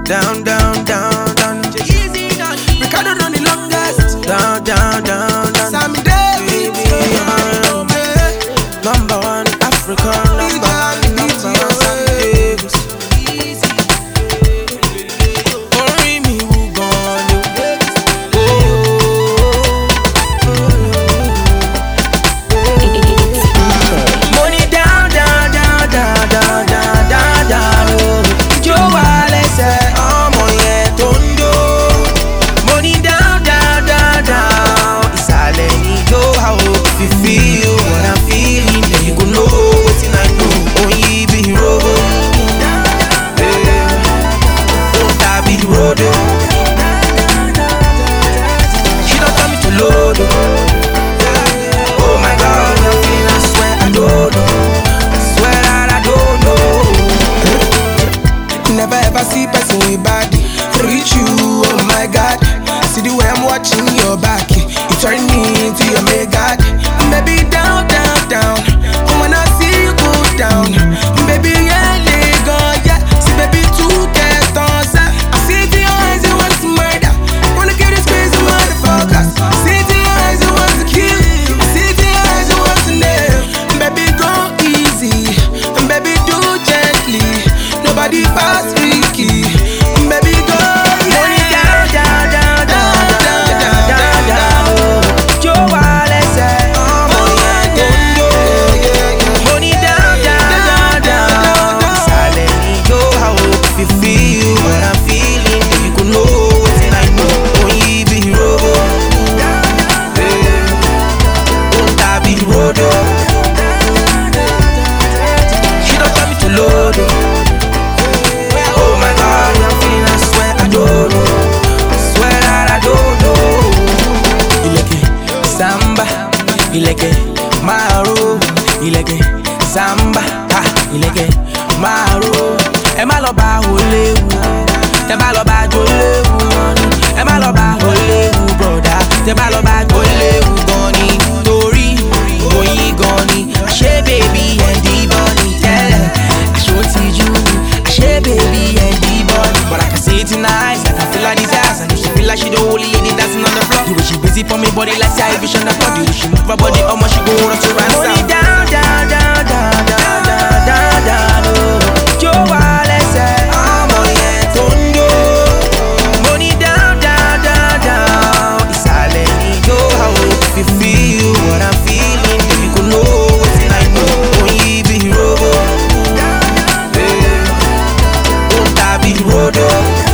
Down, down, down, down. Easy done. Ricardo run the longest. Down, down, down, down. Sammy Davis. Number one African, number one Sammy Davis. Only me who gone money down, down, down, down, down, down, down, down. Joe Wallace, ọmọ yẹn tó ń jó. Money down, down, down, down. Ìsàlẹ̀ ni yóò wá o. If you feel what I'm feeling, then you go know wetin I know. Oyin bí robo, ó tàbí rodo. She don tell me to load. Oh my God, I'm feeling, I swear I don't know. I swear that I don't know. Never ever see person with body reach you, oh my God. See the way I'm watching your back, you turn me into your mega. Baby down, down, down. And when I see you go down, baby yeah, go, yeah. See baby two get on set. I see it in your eyes, you want to murder. Wanna kill this crazy motherfuckers. See it in your eyes, you want to kill. I see it in your eyes, you want to nail. Baby go easy, and baby do gently. Nobody fast freaky. Baby go Money down, down, down, down, down, down, down, down. Joe Wallace, ọmọ yẹn tó ń jó. Money down, down, down, down. Ìsàlẹ̀ ni yóò wá o. If you feel what I'm feeling, then you go know wetin I know. Oyin bí robo, ó tàbí rodo. She don tell me to load. Oh my God, I'm feeling, I swear I don't know. I swear that I don't know. Ileke samba, ileke maro, ileke samba, ha, ileke maro. Ẹ má lọ bá Olewu, tẹ bá lọ bá Jolewu money. Ẹ má lọ bá Olewu broda, tẹ bá lọ bá Jolewu gan ni. Torí oyin gan ni, àṣé baby and the bunny tẹ́lẹ̀. Àṣé ti jú ni, àṣé baby and the bunny. But I can see it in her eyes, I can feel her desires. And if she feel like she the only lady dancing on the floor, the way she busy for me body like say I vision the club. The way she move her body, how much she go run to ransom. Money down, down, down, down, down, down, down, down, oh. Joe Wallace, ọmọ yẹn tó ń jó. Money down, down, down, down. Ìsàlẹ̀ ni yóò wá o. If you feel what I'm feeling, then you go know wetin I know. Oyin bí robo, ó tàbí rodo.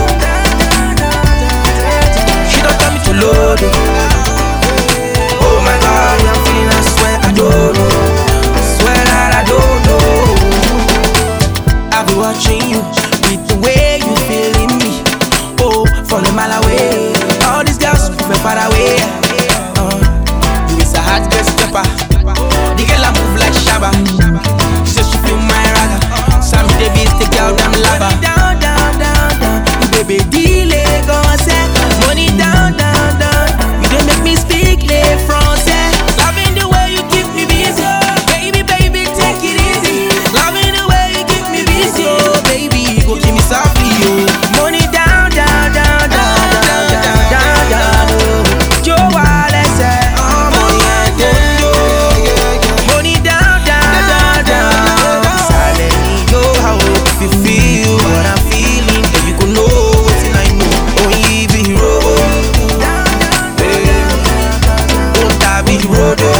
She don tell me to load. Oh my God, I'm feeling, I swear I don't know. I swear that I don't know. I'll be watching you with the way you feeling me. Oh, from a mile away. All these girls move far away. You is a hot girl stepper. The girl I move like Shabba. She says she feel my raga. Sammy Davis, the girl damn lava. Down, down, down, down. Baby, delay, go say. Money down, down, down. You don't make me speak le français. Loving the way you keep me busy. Baby, baby, take it easy. Loving the way you keep me busy. Oh, baby, go keep me softly, oh. Money down, down, down, down, down, down, down, down, oh. Joe Wallace, ọmọ yẹn tó ń jó. Money down, down, down, down. Ìsàlẹ̀ ni yóò wá o. If you feel what I'm feeling, then you go know wetin I know. Oyin bí robo, ó tàbí rodo.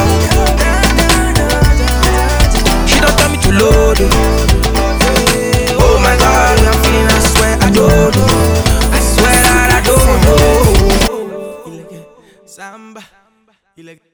She don tell me to load. Oh my God, I'm feeling, I swear I don't know. I swear that I don't know. Ileke samba, ileke